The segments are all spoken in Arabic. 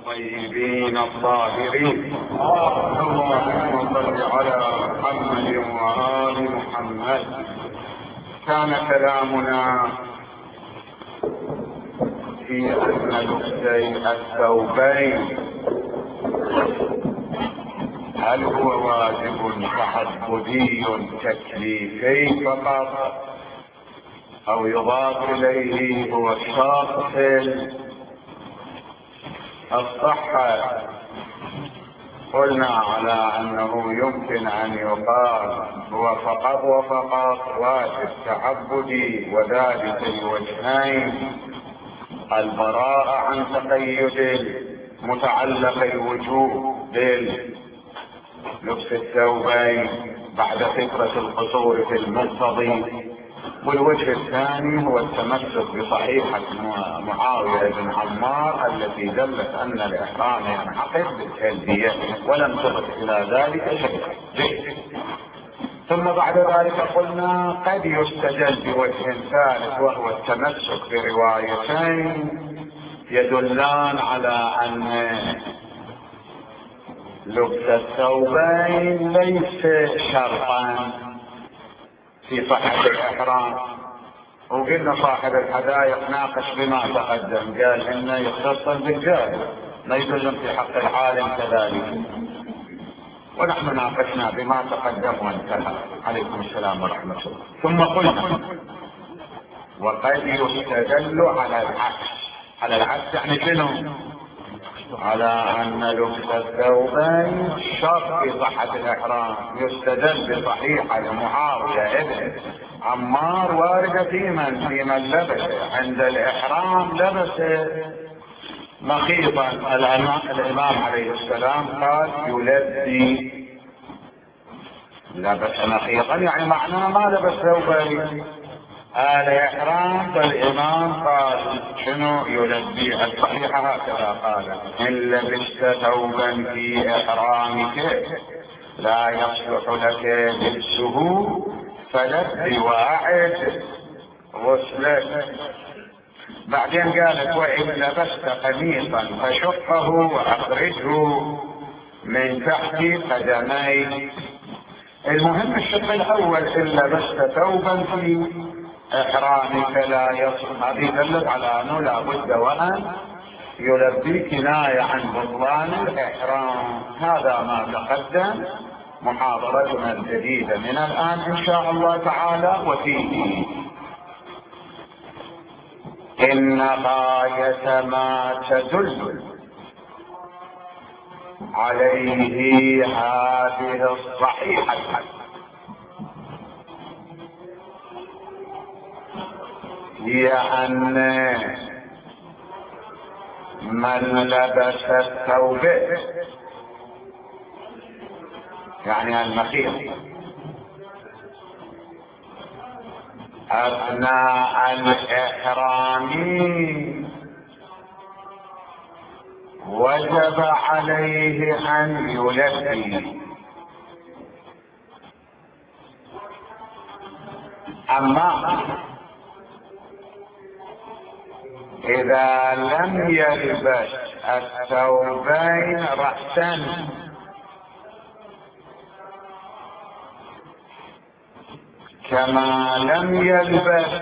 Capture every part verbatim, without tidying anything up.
الطيبين الطاهرين. اللهم صل على محمد وآل محمد. كان كلامنا في أن لبسي الثوبين هل هو واجب تعبدي تكليفي فقط أو يضاف إليه هو الشرط الصحة. قلنا على أنه يمكن أن يقال هو فقط وفقط واجب تعبدي، وذلك لوجهين: البراءة عن تقيد متعلق الوجوب بلبس الثوبين بعد فترة القصور في المقتضي، والوجه الثاني هو التمسك بصحيحة معاوية بن عمار التي دلت أن الإحرام ينعقد بالتلبية ولم تضف إلى ذلك شيئا. ثم بعد ذلك قلنا قد يستدل بوجه ثالث وهو التمسك بروايتين يدلان على أن لبس الثوبين ليس شرطا في صحة الإحرام. وقلنا صاحب الحدائق ناقش بما تقدم، قال إنه يختص بالجاهل لا يدل في حق العالم كذلك، ونحن ناقشنا بما تقدم وانتهى. عليكم السلام ورحمة الله. ثم قلنا وقد يستدل على العكس. على العكس يعني شنو؟ على أن لبس الثوبين شرط في صحة الإحرام. يستدل بصحيحة لمعاوية ابن عمار واردة في من في من لبس عند الإحرام لبس مخيطا. الإمام عليه السلام قال يلبي، لبس مخيطا يعني معناه ما لبس ثوبين آل إحرام. فالإمام قال شنو؟ يلبي. الصحيحة هكذا قال: إن لبست ثوبا في إحرامك لا يصلح لك لبسه فلبي واعد غسلك. بعدين قالت: وإن لبست قميصا فشقه وأخرجه من تحت قدميك. المهم الشق الأول: إن لبست ثوبا في إحرامك لا يصلح. هذه دلت على أنه لا بد وأن يلبي، كناية عن بطلان الإحرام. هذا ما تقدم. محاضرتنا الجديدة من الآن إن شاء الله تعالى وفيه إن غاية ما تدل عليه هذه الصحيحة هي أن من لبس الثوب يعني المخيط أثناء الإحرام وجب عليه أن يلبي. أما إذا لم يلبس الثوبين رأسا كما لم يلبس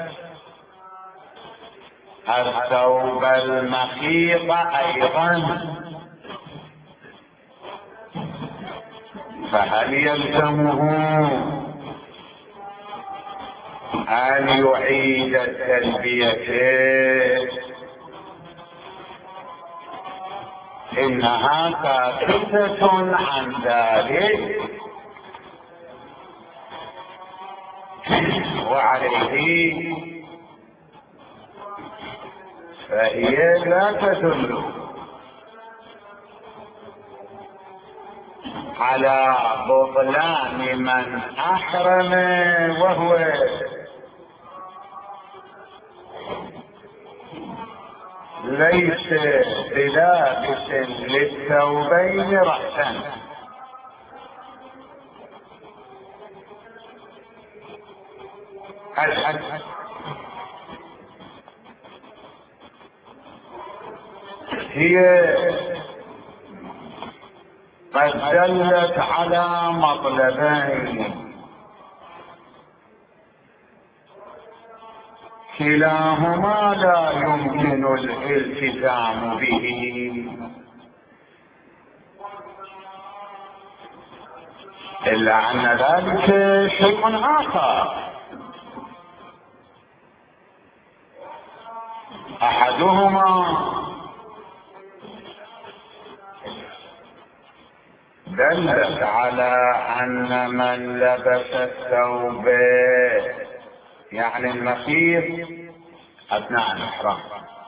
الثوب المخيط أيضا، فهل يلزمه أن يعيد التلبية؟ إنها ثابتة عن ذلك، وعليه فهي لا تدل على بطلان من أحرم وهو ليس بلابس للثوبين رأسا. الحج هي قد دلت على مطلبين كلاهما لا يمكن الالتزام به إلا أن ذلك شيء آخر. أحدهما دلت على أن من لبس الثوب يعني المخيط أثناء الإحرام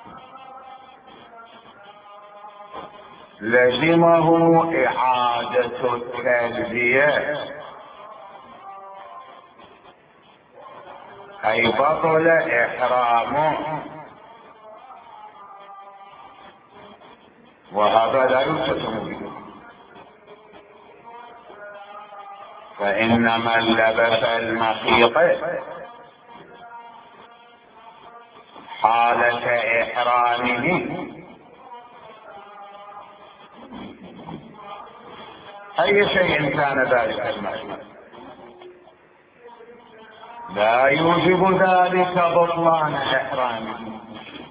لزمه إعادة التلبية، أي بطل إحرامه، وهذا لا يلتزم به. فإن من لبس المخيط حالة إحرامه أي شيء كان ذلك المخيط لا يوجب ذلك بطلان إحرامه،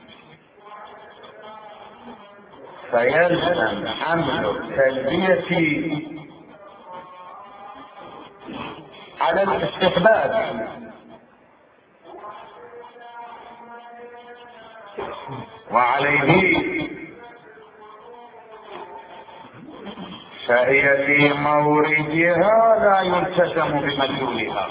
فيلزم حمل التلبية على الاستحباب، وعليه فهي في موردها لا يلتزم بمدلولها،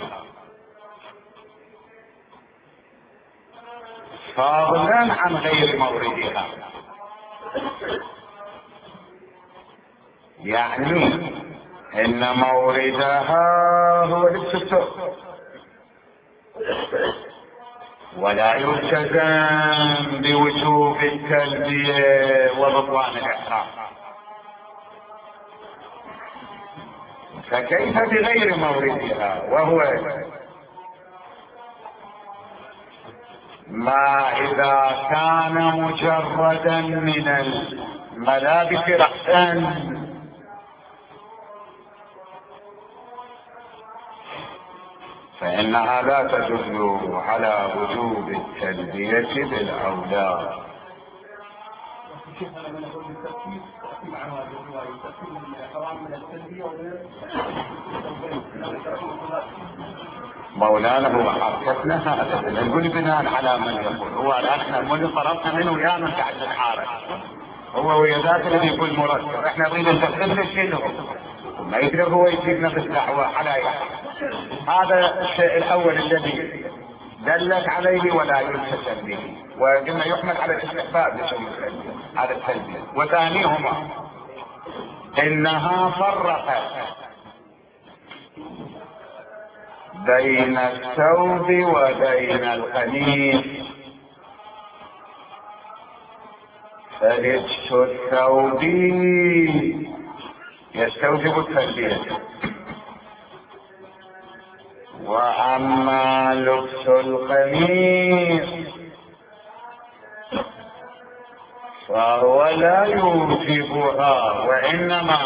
فضلا عن غير موردها. يعني ان موردها هو لبس الثوب، ولا يلتزم بوجوب التلبية وبطلان الإحرام. فكيف بغير موردها وهو ما إذا كان مجردا من الملابس رأسا فإنها لا تدل على وجوب التلبية بالأولى. مولانا هو حركتنا هذا نقول بناء على من يقول هو الآن احنا من فرضنا منه ويا من قاعد نتحارب هو ويا ذاك اللي يقول مرتب، احنا نريد نستخدم شنو ما يقدر هو يجيبنا بالدعوة على يعني. هذا الشيء الأول الذي دلت عليه ولا يلتزم به، وقلنا يحمل على الاستحباب لشيء على التلبية. وثانيهما إنها فرقت بين الثوب وبين القميص، فلبس الثوب يستوجب التلبية، وأما لبس القميص فهو لا يوجبها، وإنما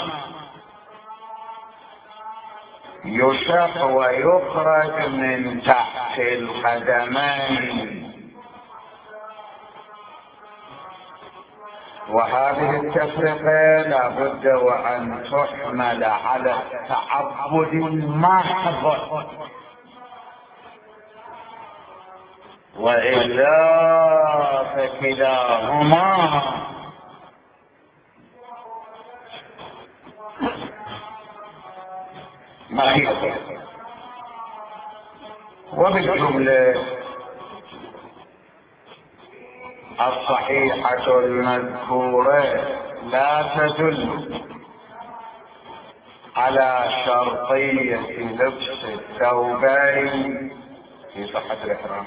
يشق ويخرج من تحت القدمين. وهذه التفرقة لا بد وأن تحمل على التعبد المحض، وإلا فكلاهما ما هي. وبالجملة الصحيحة المذكورة لا تدل على شرطية لبس الثوبين في صحة الإحرام،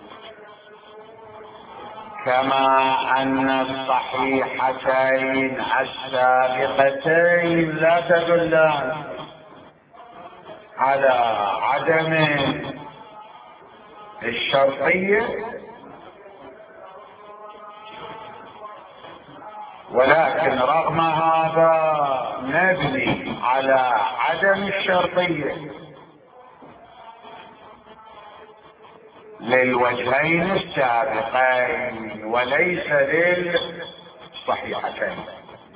كما أن الصحيحتين السابقتين لا تدلان على عدم الشرطية، ولكن رغم هذا نبني الشرطية للوجهين السابقين وليس للصحيحتين.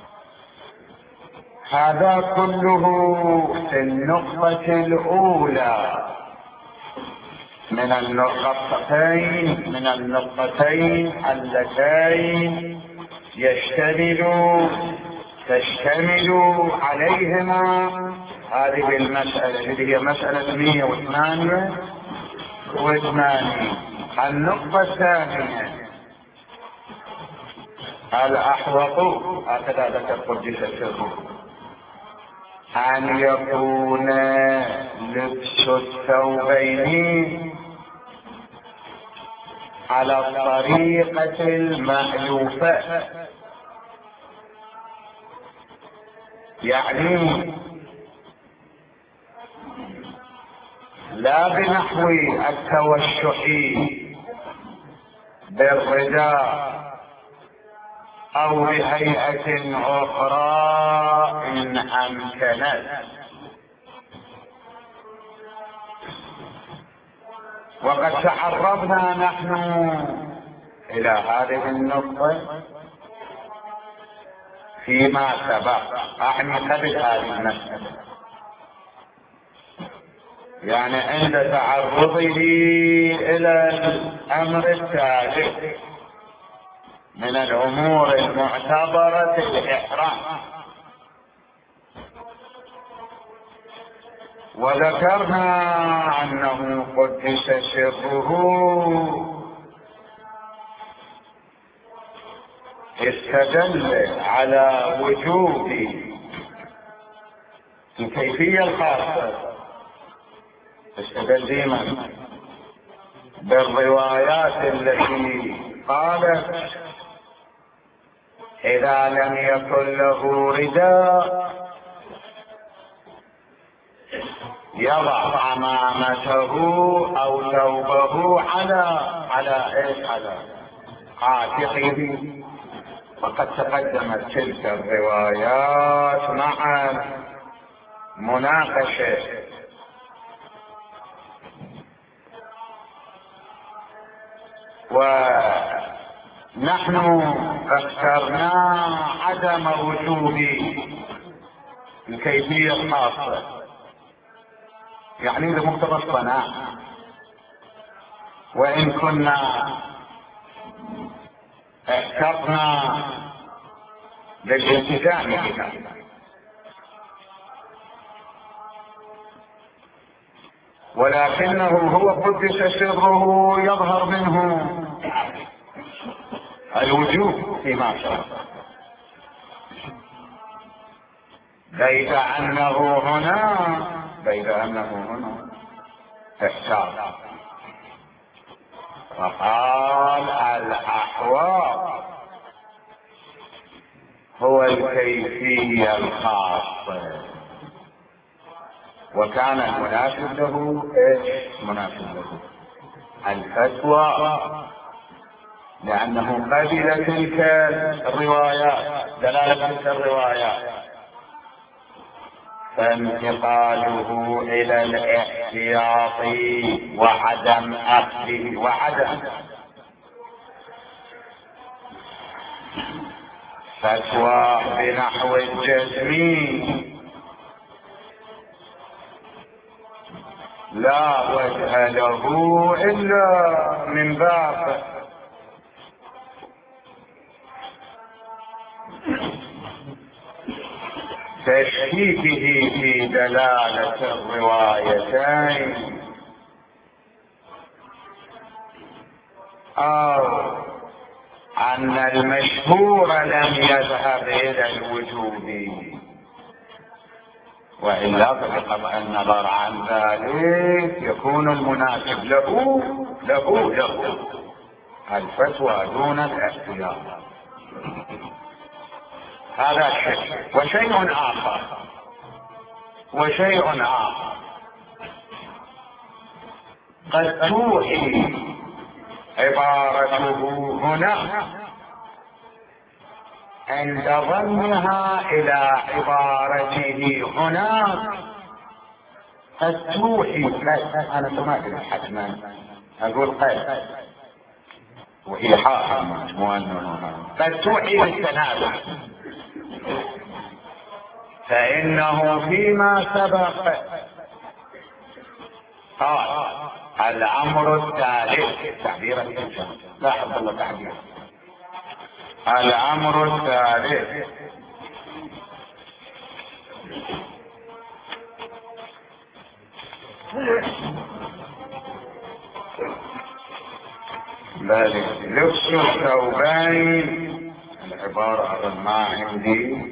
هذا كله في النقطة الأولى من النقطتين من النقطتين اللتين يشتمل تشتمل عليهما هذه المسألة التي هي مسألة مئة وثمانية وثمانين. النقطة الثانية الأحوط هكذا ذكر قدس سره أن يكون لبس الثوبين على الطريقة المألوفة، يعني لا بنحو التوشح بالرداء أو بهيئة أخرى إن أمكنت. وقد تعرضنا نحن إلى هذه النقطة فيما سبق، أعني قبل هذه المسألة، يعني عند تعرضه إلى الأمر التالي من الأمور المعتبرة الإحرام. وذكرنا أنه قدس سره استدل على وجوب الكيفية الخاصة، استدل ديما بالروايات التي قالت إذا لم يكن له رداء يضع عمامته أو ثوبه على على إيش على عاتقه. وقد تقدمت تلك الروايات مع مناقشة ونحن اخترنا عدم وجوب الكيفية الخاصة، يعني لمقتضى الصناعة، وإن كنا احتطنا للالتزام بها. ولكنه هو قدس سره يظهر منه الوجوب فيما شاء، بيد أنه هنا بيد أنه هنا احتاط فقال الأحوال هو الكيفية الخاصة، وكان المناسب له ايش مناسب له الفتوى، لأنه قبل تلك الروايات دلالة تلك الروايات، فانتقاله إلى الاحتياط وعدم أخذه وعدم فتوى بنحو الجزم لا وجه له إلا من باب تشكيكه في دلالة الروايتين أو أن المشهور لم يذهب إلى الوجوب، وإلا فبقطع النظر عن ذلك يكون المناسب له له له الفتوى دون الاحتياط. هذا شيء. وشيء آخر وشيء آخر قد توحي عبارته هنا عند ضمها إلى عبارته هناك قد توحي قد، انا ما ادري حتما اقول قد وهي حاء مو انه قد توحي بالتنازع، فانه فيما سبق قال الامر الثالث تعبير الانسان، لاحظ الله تعبير الامر الثالث بل لبس الثوبين، العبارة ما عندي،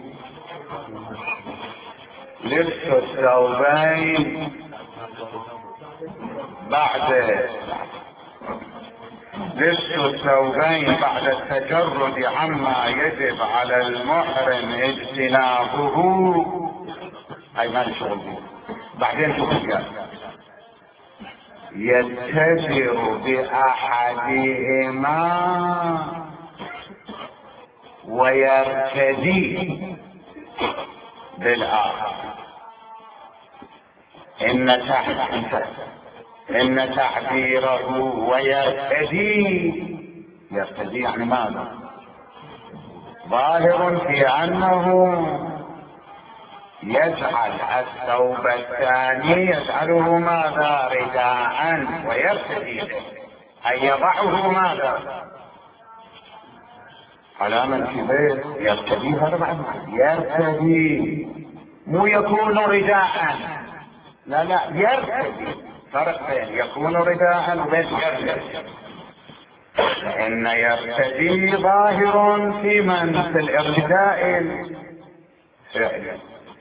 لبس الثوبين بعد لبس الثوبين بعد التجرد عما يجب على المحرم اجتنابه، هاي ما نشغل بيه بعدين شوف يتجر بأحدهما ويرتدي بالآخر. إن تحت إن تعبيره ويرتدي، يرتدي يعني ماذا؟ ظاهر في أنه يجعل الثوب الثاني يجعله ماذا؟ رداء ويرتدي به، أي يضعه ماذا؟ على من في بيت يرتدي، هذا معنى يرتدي، مو يكون رداء، لا لا يرتدي، فرق بين يكون رداء وبين يرتدي. إن يرتدي ظاهر في من في الارتداء فعلا،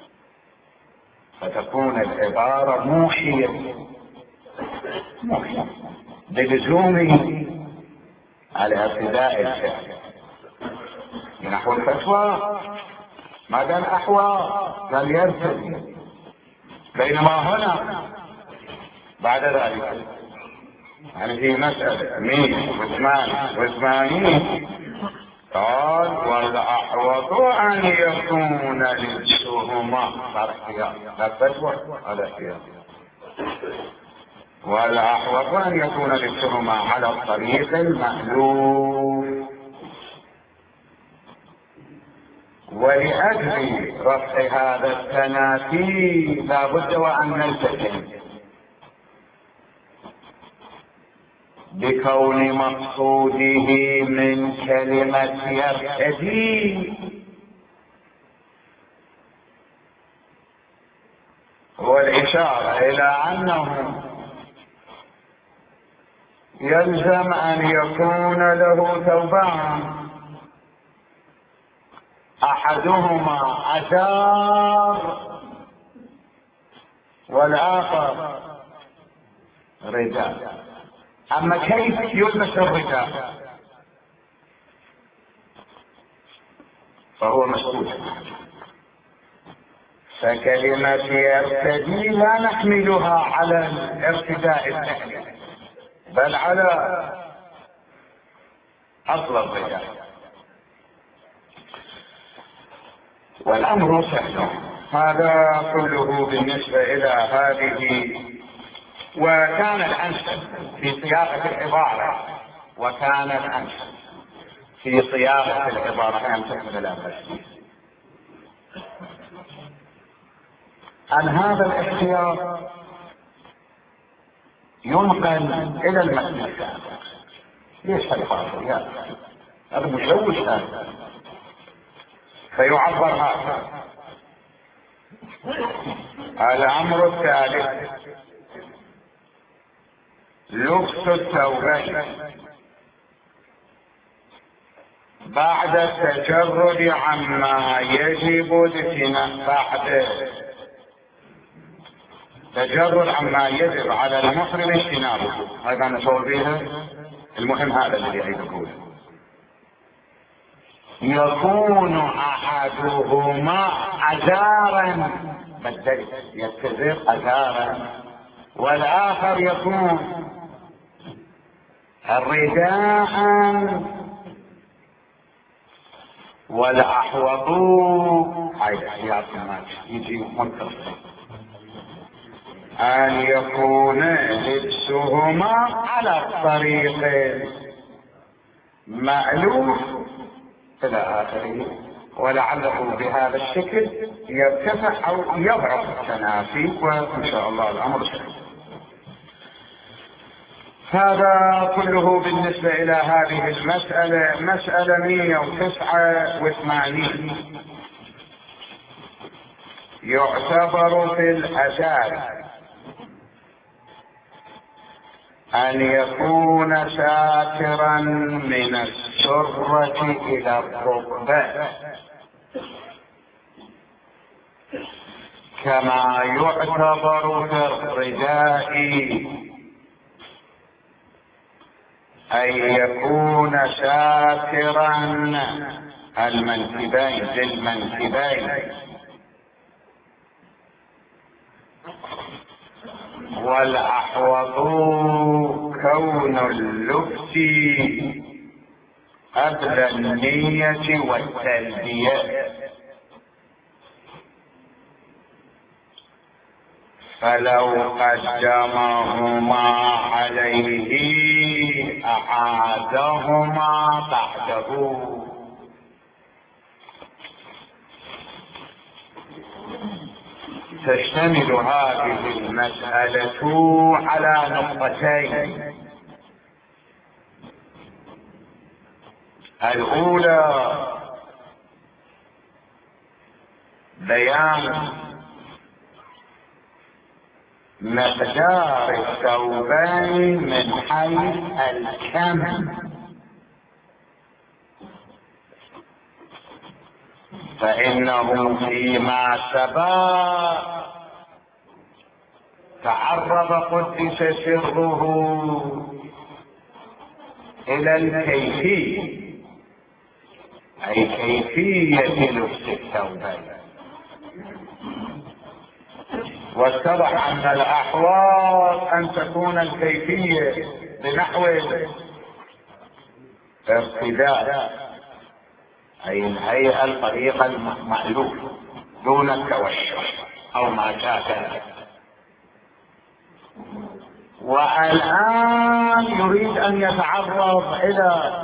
فتكون العبارة موحية موحية بلزومه على ارتداء الفعل نحو الفتوى، ما دام أحوى قال يرتدي، بينما هنا بعد ذلك يعني في مسألة مين وثمان وثمانين قال والأحوط أن يكون لبسهما، صار احتياط لا فتوى على احتياط، والأحوط أن يكون لبسهما على الطريق المألوف. ولأجل رفع هذا التنافي لا بد وأن نلتزم بكون مقصوده من كلمة يرتدي هو الإشارة إلى أنه يلزم أن يكون له ثوبان، أحدهما أزار والآخر رداء. أما كيف يلبس الرداء فهو مسؤول، فكلمة يرتدي لا نحملها على الارتداء الثاني بل على أصل الرداء، والأمر سهل. هذا كله بالنسبة إلى هذه، وكان الأنسب في صياغة العبارة وكان الأنسب في صياغة العبارة أن تكون لا بأس أن هذا الاختيار ينقل إلى المتن السابق. ليش هالحاصل يا هذا مشوش هذا، فيعبر هذا الأمر الثالث لبس الثوبين بعد التجرد عما يجب اجتنابه، بعد تجرد عما يجب على المحرم اجتنابه، هذا نشعر بها. المهم هذا الذي يعيد يقول يكون احدهما ازارا، بدل يتزر ازارا، والاخر يكون الرداء، والاحوط هاي احتياط ما يجي منتصف أن يكون لبسهما على الطريق مألوف إلى آخره، ولعله بهذا الشكل يرتفع أو يضعف التنافي، وإن شاء الله الأمر سهل. هذا كله بالنسبة إلى هذه المسألة. مسألة مئة وتسعة وثمانين يعتبر في الأزار أن يكون ساترا من السرة إلى الركبة، كما يعتبر في الرداء أن يكون ساترا المنكبين للمنكبين، والأحوط كون اللبس قبل النية والتلبية، فلو قدمهما عليه أعادهما بعده. تشتمل هذه المسألة على نقطتين: الأولى بيان مقدار الثوبين من حيث الكم، فإنه فيما سبق تعرض قدس سره إلى الكيفية، أي كيفية لبس الثوبين، واتضح أن الأحوال أن تكون الكيفية بنحو ارتداء، أي الهيئة الطريقة المألوفة دون التوسع أو ما شاكل. والآن يريد أن يتعرض إلى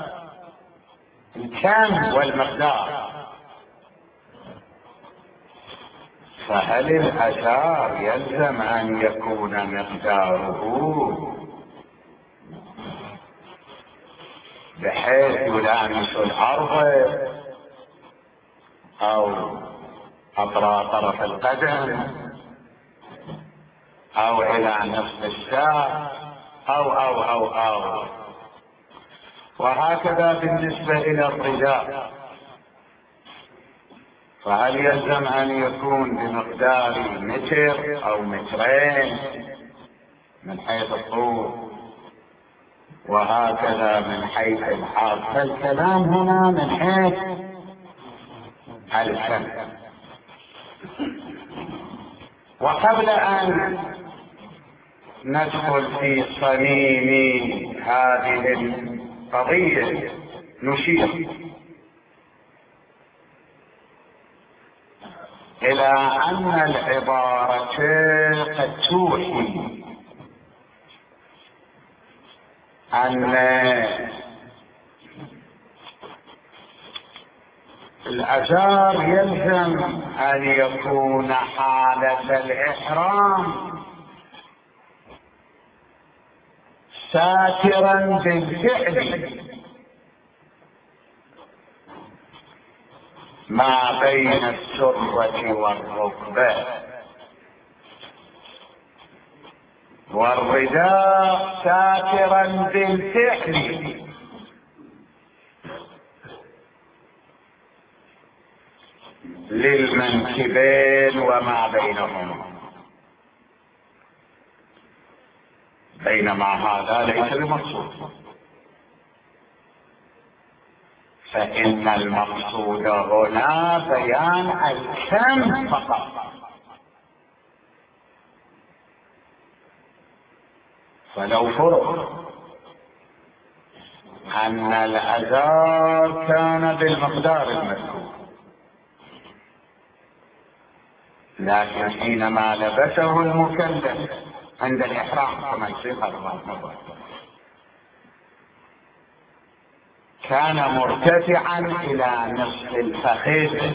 الكم والمقدار، فهل الأثار يلزم أن يكون مقداره بحيث يلامس الأرض أو أطراف طرف القدم أو إلى نصف الساق أو أو أو أو وهكذا بالنسبة إلى الرداء، فهل يلزم أن يكون بمقدار متر أو مترين من حيث الطول، وهكذا من حيث الحاض؟ فالكلام هنا من حيث الكم. وقبل أن ندخل في صميم هذه القضية نشير إلى أن العبارة قد توحي أن الأزار يلزم أن يكون حالة الإحرام ساترا بالفعل ما بين السرة والركبة، والرداء ساترا بالفعل للمنكبين وما بينهما، بينما هذا ليس بمقصود، فإن المقصود هنا بيان الكم فقط. فلو فرض أن الأزار كان بالمقدار المذكور لكن حينما لبسه المكلف عند الإحرام كما يصير أربع مرات كان مرتفعا إلى نصف الفخذ،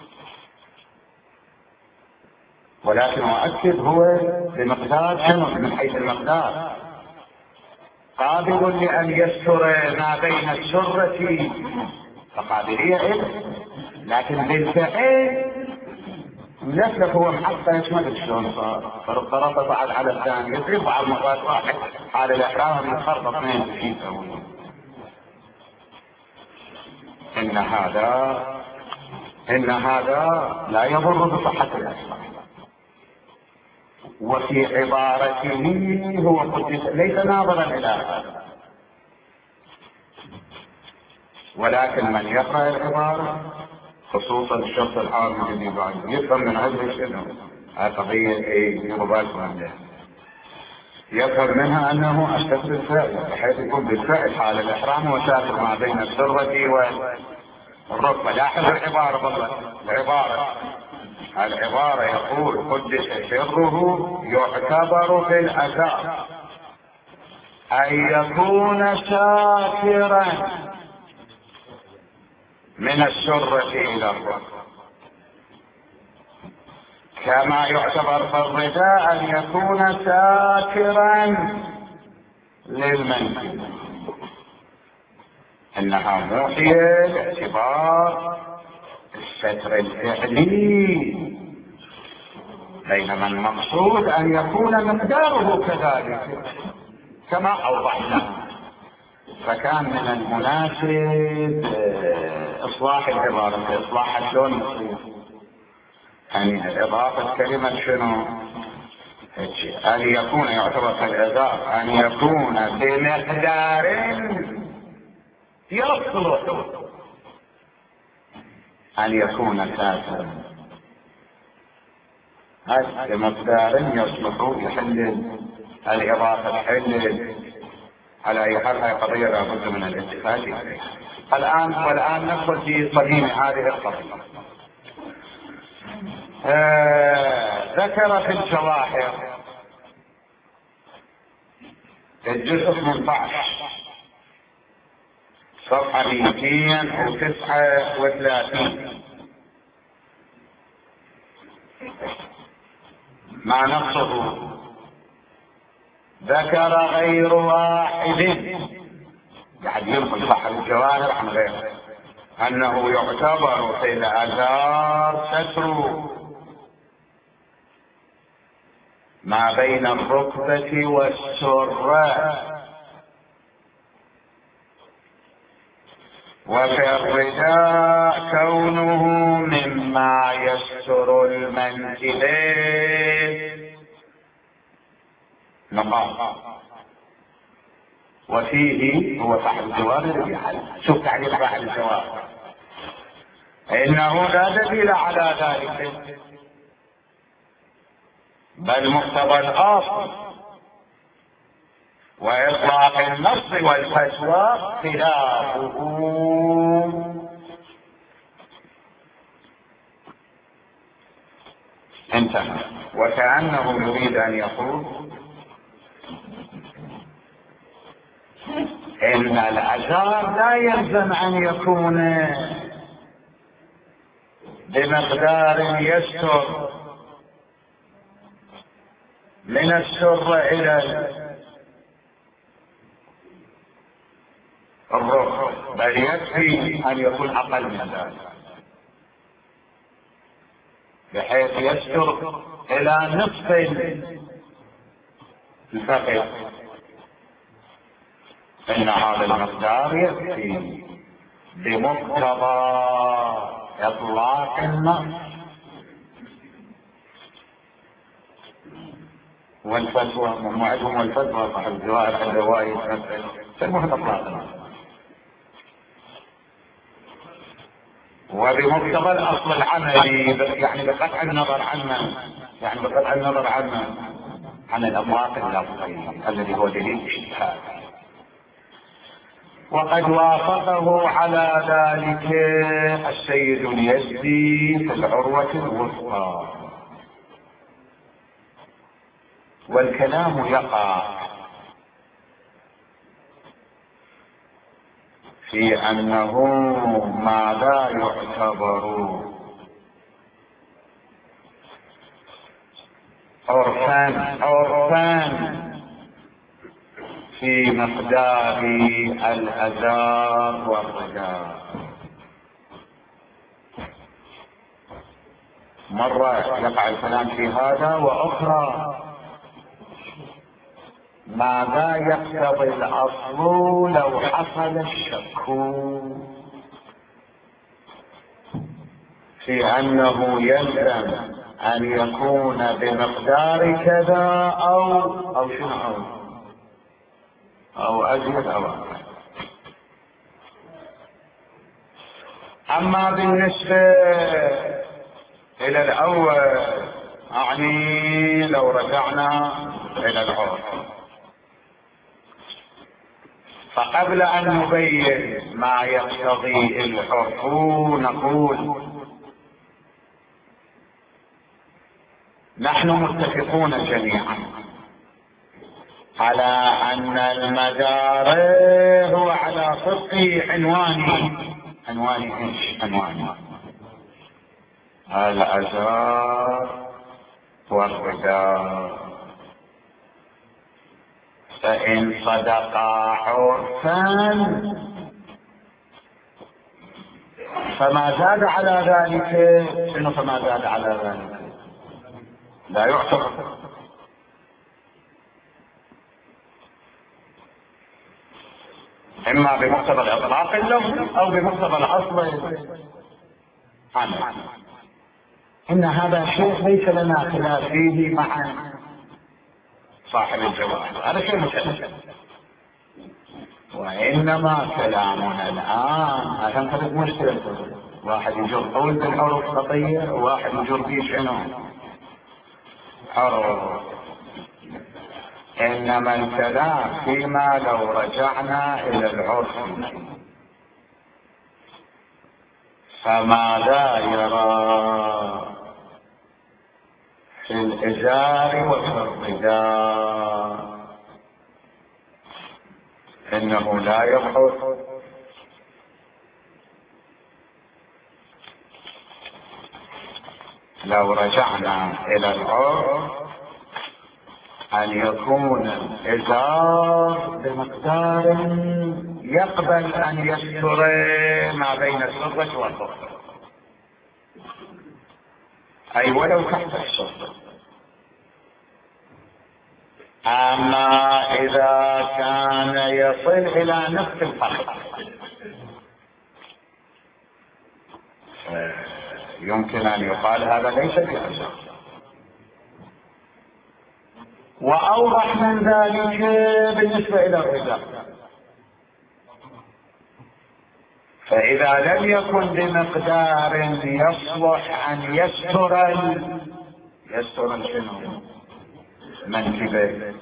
ولكن أؤكد هو بمقدار شنو؟ من حيث المقدار قابل لأن يستر ما بين السرة فقابلية إيه، لكن بالفعل للأسف هو محقق يشمل شلون صار فربما صعد على الثاني يصير بعض مرات واحد حال الإحرام يتخربط اثنين في يسوي. إن هذا إن هذا لا يضر بصحة الإحرام. وفي عبارته هو قدس ليس ناظرا إلى هذا، ولكن من يقرأ العبارة خصوصا الشخص العام الذي بعد يفهم من هذا شنو هذه قضية ايه مباشرة، يفهم منها انه اشتغل بالفعل بحيث يكون بالفعل حال الاحرام وسافر ما بين السرة والركبة. لاحظ العبارة بالله، العبارة العبارة يقول قدس سره يعتبر في الأثار أن يكون سافرا من السرة إلى الركبة، كما يعتبر في الرداء أن يكون ساترا للمنزل. إنها موحية باعتبار الستر الفعلي، بينما المقصود أن يكون مقداره كذلك كما أوضحنا. فكان من المناسب إصلاح العبارة، إصلاح شلون يعني إضافة كلمة شنو أن يكون يعتبر في الإضافة أن يكون بمقدار يصلح أن يكون ساترا، هذا بمقدار يصلح يحل الإضافة تحل على أي حال. هذه قضية لابد من الاتفاق عليها. الآن والآن ندخل في صميم هذه القضية. آه ذكر في الجواهر الجزء ثمانية عشر صفحة مئتين وتسعة وثلاثين ما نقصه. ذكر غير واحد يعني ينقل صاحب الجواهر عن غيره أنه يعتبر في الآثار ستر ما بين الركبة والسرة، وفي الرداء كونه مما يستر المنكبين نقاط. وفيه هو صاحب الجواب بحل شوف تعليق صاحب الجواب إنه لا دليل على ذلك، بل مقتضى الأصل وإطلاق النص والفتوى خلافه. انتهى. وكأنه يريد أن يقول إن الأثار لا يلزم أن يكون بمقدار يستر من السر إلى الركبة، بل يكفي أن يكون أقل من ذلك بحيث يستر إلى نصف الفخذ. إن هذا المقدار يكفي بمقتضى إطلاق النص والفتوى. موعدهم والفتوى صاحب الجواهر الرواية سموها إطلاق النص، وبمقتضى الأصل العملي يعني بقطع النظر عنه يعني بقطع النظر عنه عن الإطلاق اللفظي الذي هو دليل اجتهاد. وقد وافقه على ذلك السيد اليزدي في العروة الوثقى والكلام يقع في أنه ماذا يعتبر عرفان عرفان في مقدار الأزار والرجاء. مرة يقع الكلام في هذا، وأخرى ماذا يقتضي الأصل لو حصل الشك في أنه يلزم أن يكون بمقدار كذا أو أو شنو أو أو أزيد أو أقل. أما بالنسبة إلى الأول، أعني لو رجعنا إلى العرف، فقبل أن نبين ما يقتضي العرف نقول نحن متفقون جميعا على أن المدار هو على صدق عنوان عنوان ايش؟ عنوان الأزار والرجاء. فإن صدقا عرفا فما زاد على ذلك شنو؟ فما زاد على ذلك لا يعتبر. إما بمقتضى الإطلاق اللفظي أو بمقتضى الأصل عنه. إن هذا شيء ليس لنا خلاف فيه مع صاحب الجواب، هذا شيء مختلف. وإنما كلامنا الآن عشان ترد مشكلة، واحد يجر قول بالحروف خطية وواحد يجر فيه شنو؟ حروف. إنما الكلام فيما لو رجعنا إلى العرف، فماذا يرى في الإزار وفي الرداء؟ إنه لا يبحث لو رجعنا إلى العرف أن يكون الإزار بمقدار يقبل أن يستر ما بين السرة والبطن، أي ولو تحت السرة. أما إذا كان يصل إلى نصف الفخذ يمكن أن يقال هذا ليس بأزار. وأوضح من ذلك بالنسبة إلى الرداء، فإذا لم يكن بمقدار يصلح أن يستر يستر شنو؟ منكبه،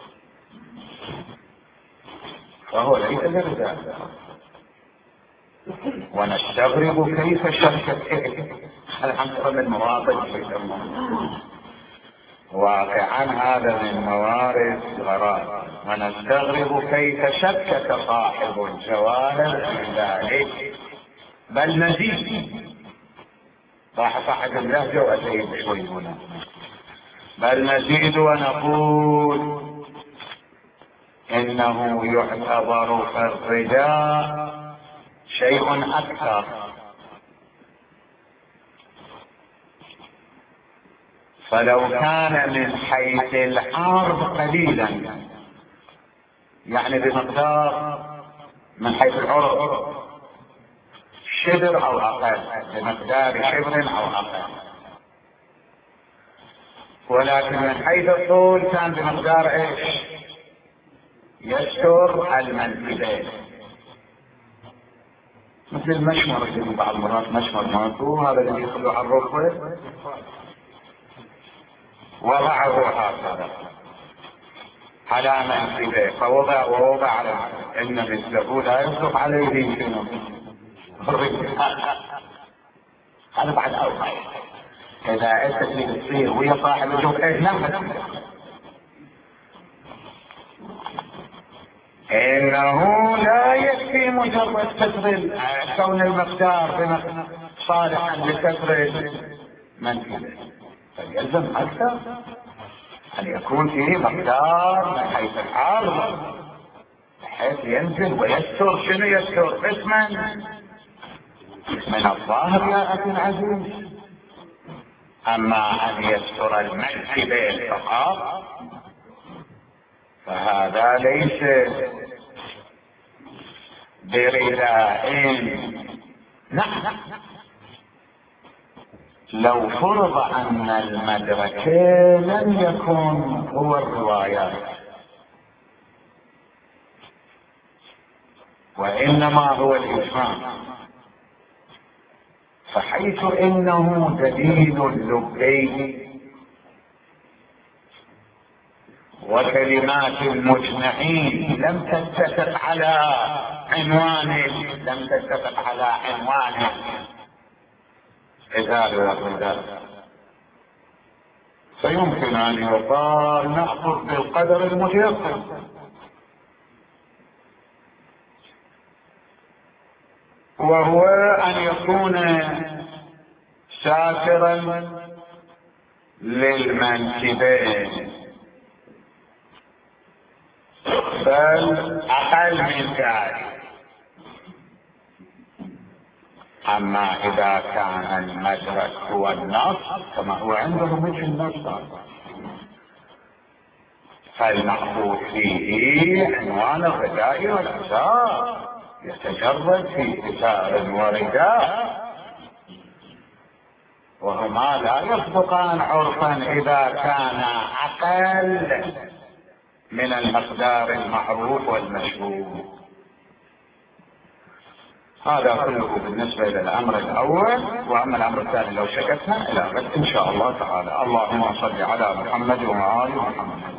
فهو ليس برداء. ونستغرب كيف شركة الحمد من مواطن في الموضوع واقعا هذا من موارد غرائب، ونستغرب كيف شكك صاحب الجواب في ذلك. بل نزيد، راح صاحب اللهجة وأزيد شوي هنا، بل نزيد ونقول إنه يعتبر في الرداء شيء أكثر. فلو كان من حيث العرض قليلا، يعني بمقدار من حيث العرض شبر أو أقل، بمقدار شبر أو أقل، ولكن من حيث الطول كان بمقدار إيش؟ يستر المنكبين، مثل المشمر اللي بعض المرات مشمر ماتو، هذا اللي يخلو على الركبة وضعه هكذا على منكبه، فوضع ووضع على ان مثله لا يصدق عليه شنو؟ هذا بعد اوقع. اذا انت اللي بتصير ويا صاحب الجوع ايش نفسك انه لا يكفي مجرد كسر كون المقدار صالحا لكسر منزله، فيلزم اكثر ان يكون فيه مقدار من حيث العرض بحيث ينزل ويستر. شنو يستر؟ قسما من الظاهر يا اخي العزيز. اما ان يستر المنكبين فقط فهذا ليس برداء. نعم، لو فرض ان المدرك لم يكن هو الروايات وانما هو الافهام، فحيث انه دليل لبي وكلمات المجمعين لم تتفق على عنوان لم تتفق على عنوان إزال والرداء، فيمكن ان يقال نأخذ بالقدر المتيقن. وهو ان يكون ساترا للمنكبين، بل اقل من ذلك. اما اذا كان المدرك هو النص كما هو عندهم مثل النص فالمأخوذ فيه عنوان الرداء والازار يتجرد في ازار ورداء، وهما لا يصدقان عرفا اذا كان اقل من المقدار المعروف والمشهور. هذا كله بالنسبة إلى الأمر الأول. وأما الأمر الثاني لو شكتنا إلى غد إن شاء الله تعالى. اللهم صل على محمد وآل محمد.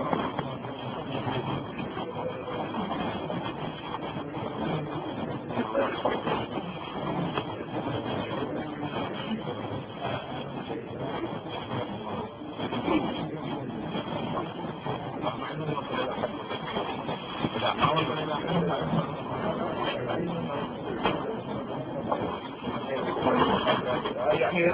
يعني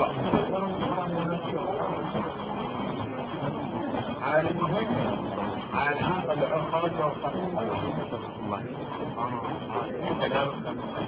على المهم على هذا العقد